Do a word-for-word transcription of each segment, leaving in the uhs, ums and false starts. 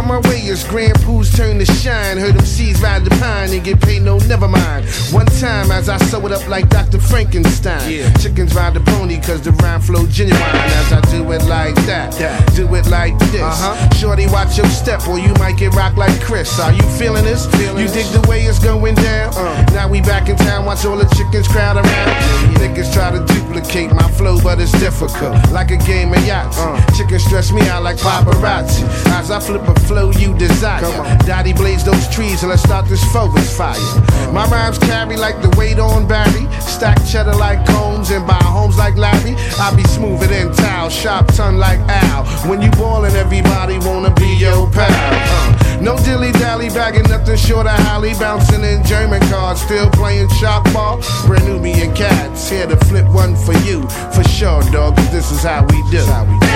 my way as Grand Pools turn to shine. Heard them seeds ride the pine and get paid, no, never mind. One time as I sew it up like Doctor Frankenstein. Yeah. Chickens ride the pony cause the rhyme flow genuine. As I do it like that, yeah. do it like this. Uh-huh. Shorty, watch your step or you might get rocked like Chris. Are you feeling this? Feeling you dig the way it's going down? Uh. Now we back in town, watch all the chickens crowd around. Yeah, yeah. Niggas try to duplicate my flow, but it's difficult. Like a game of yachts. Uh. Chickens stress me out like paparazzi. As I flip a flow you desire. Daddy blaze those trees and let's start this forest fire. Uh. My rhymes carry like the weight on Barry. Stack cheddar like combs and buy homes like Larry. I be smoother than towel, sharp tongue like Al. When you ballin', everybody wanna be your pal. Uh. No dilly dally, bagging nothing short of Holly. Bouncing in German cars, still playing shop ball. Brand Nubian cats, here to flip one for you. For sure, dog, cause this is how we do. This is how we do.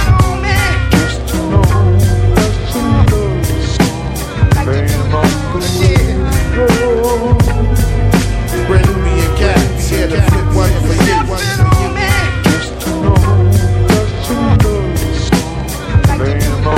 Just to know, just to know, playing my fool. Brand Nubian cats, here to flip one for you. Just to know, just to know, playing my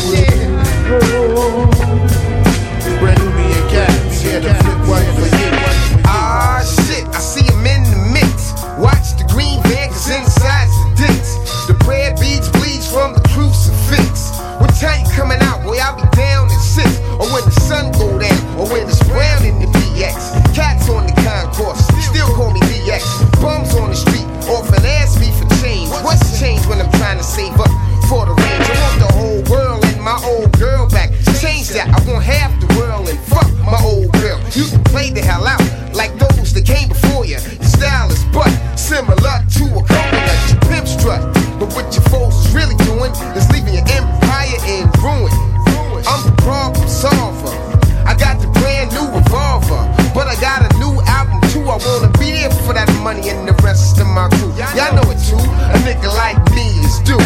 fool. Brand Nubian cats, here to flip one for you. Ah shit, I see him in the mix. Watch the green van, cause inside's the dicks. The bread beads bleeds from the crucifix. What time you coming out, boy, I'll be down at six. Or when the sun go down, or when it's brown in the B X. Cats on the concourse, still call me D X. Bums on the street, often ask me for change. What's the change when I'm trying to save up for the range? I want the whole world and my old girl back. Change that, I want half the world and fuck my old girl. You can play the hell out like those that came before you. Your style is but similar to a coconut. You pimp strut, but what your foes is really doing is leaving your empire in ruin. I'm the problem solver. I got the brand new revolver, but I got a new album too. I wanna be there for that money and the rest of my crew. Y'all know it too. A nigga like me is due.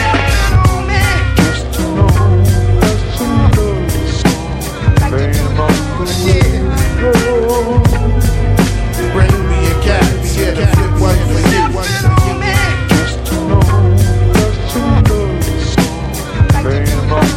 Just to know, just to know, playing my fool. Brand Nubian cats, here to flip one for you. Just to know, just to know, playing my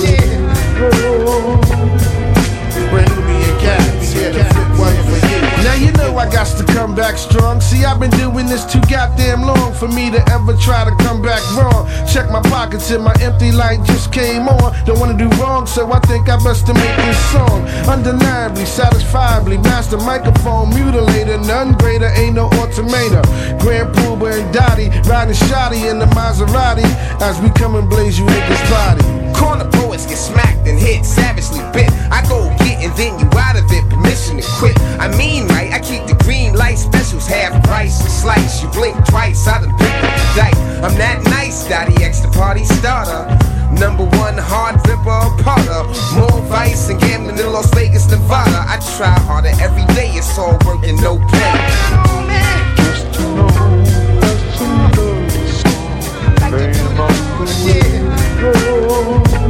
fool. Brand Nubian cats, here to flip one for you. Now you know I got to come back strong. See, I've been doing this too goddamn long for me to ever try to come back wrong. Check my pockets and my empty light just came on. Don't wanna do wrong, so I think I best to make this song. Undeniably, satisfiably, master microphone mutilator. None greater, ain't no automator. Grand Pooba and Dottie riding shoddy in the Maserati as we come and blaze you niggas' body. Corner poets get smacked and hit, savagely bit. I go get and then you out of it, permission to quit. I mean right, I keep the green light specials half price a slice. You blink twice, I done picked up the dice. I'm that nice, Dottie X, the party starter. Number one hard ripper, Potter. More vice and gambling in Las Vegas, Nevada. I try harder every day, it's all work and no play. Just to know, just to know, playing my fool.